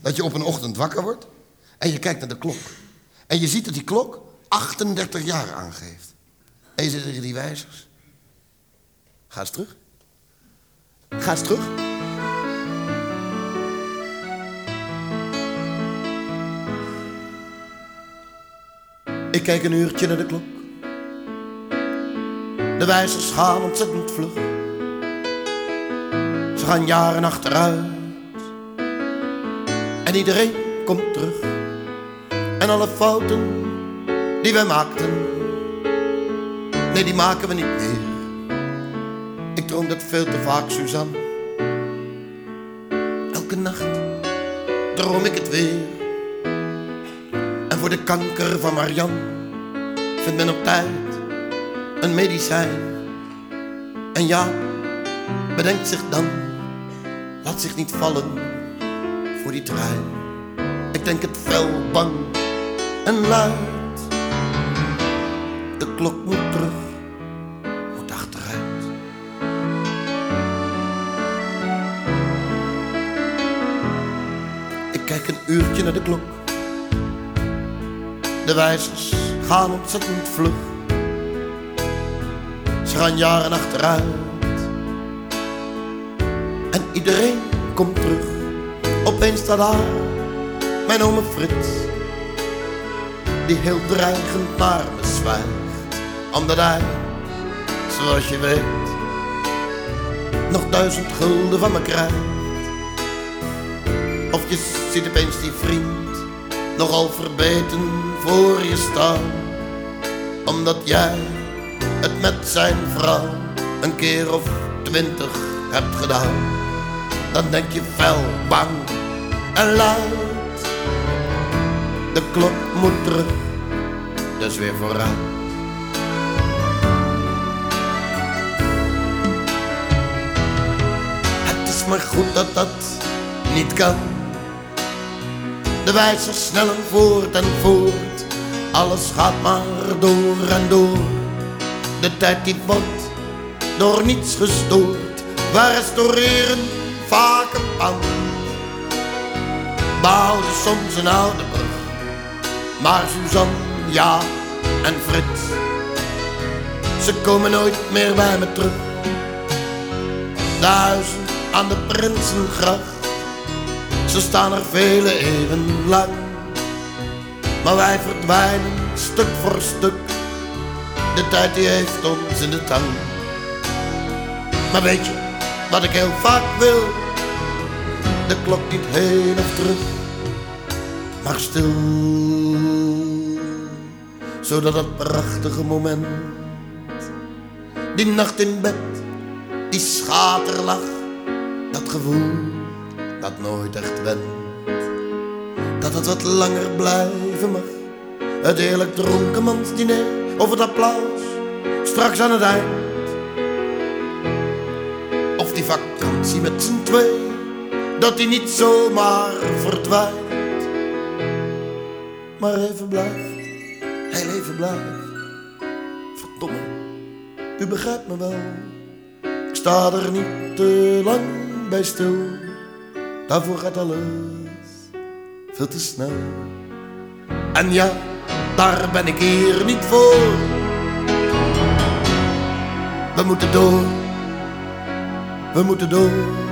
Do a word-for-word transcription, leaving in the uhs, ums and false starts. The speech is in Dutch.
Dat je op een ochtend wakker wordt en je kijkt naar de klok. En je ziet dat die klok achtendertig jaar aangeeft. En je zegt tegen die wijzers: ga eens terug. Ga eens terug. Ik kijk een uurtje naar de klok. De wijzers gaan ontzettend vlug. Ze gaan jaren achteruit. En iedereen komt terug. En alle fouten die wij maakten, nee, die maken we niet meer. Ik droom dat veel te vaak, Suzanne. Elke nacht droom ik het weer. En voor de kanker van Marian vindt men op tijd een medicijn. En ja, bedenkt zich dan, laat zich niet vallen voor die trein. Ik denk het fel, bang en luid. De klok moet terug, moet achteruit. Ik kijk een uurtje naar de klok. De wijzers gaan ontzettend vlug. Ze gaan jaren achteruit. En iedereen komt terug. Opeens staat daar mijn ome Frits, die heel dreigend naar me zwijgt, omdat hij, zoals je weet, nog duizend gulden van me krijgt. Of je ziet opeens die vriend nogal verbeten voor je staan, omdat jij het met zijn vrouw een keer of twintig hebt gedaan. Dan denk je fel, bang en luid. De klok moet terug, dus weer vooruit. Het is maar goed dat dat niet kan. De wijzers snellen voort en voort. Alles gaat maar door en door. De tijd die wordt door niets gestoord. Wij restaureren vaak een pand, bouwden soms een oude brug. Maar Suzanne, ja, en Frits, ze komen nooit meer bij me terug. De huizen aan de Prinsengracht, ze staan er vele eeuwen lang. Maar wij verdwijnen stuk voor stuk. De tijd die heeft ons in de tang. Maar weet je wat ik heel vaak wil? De klok niet heen of terug, maar stil. Zodat dat prachtige moment, die nacht in bed, die schaterlach, dat gevoel dat nooit echt went, dat het wat langer blijven mag. Het heerlijk dronkenmansdiner of het applaus straks aan het eind. Of die vakantie met z'n twee, dat die niet zomaar verdwijnt, maar even blijft, heel even blijft. Verdomme, u begrijpt me wel, ik sta er niet te lang bij stil. Daarvoor gaat alles veel te snel. En ja, daar ben ik hier niet voor. We moeten door, we moeten door.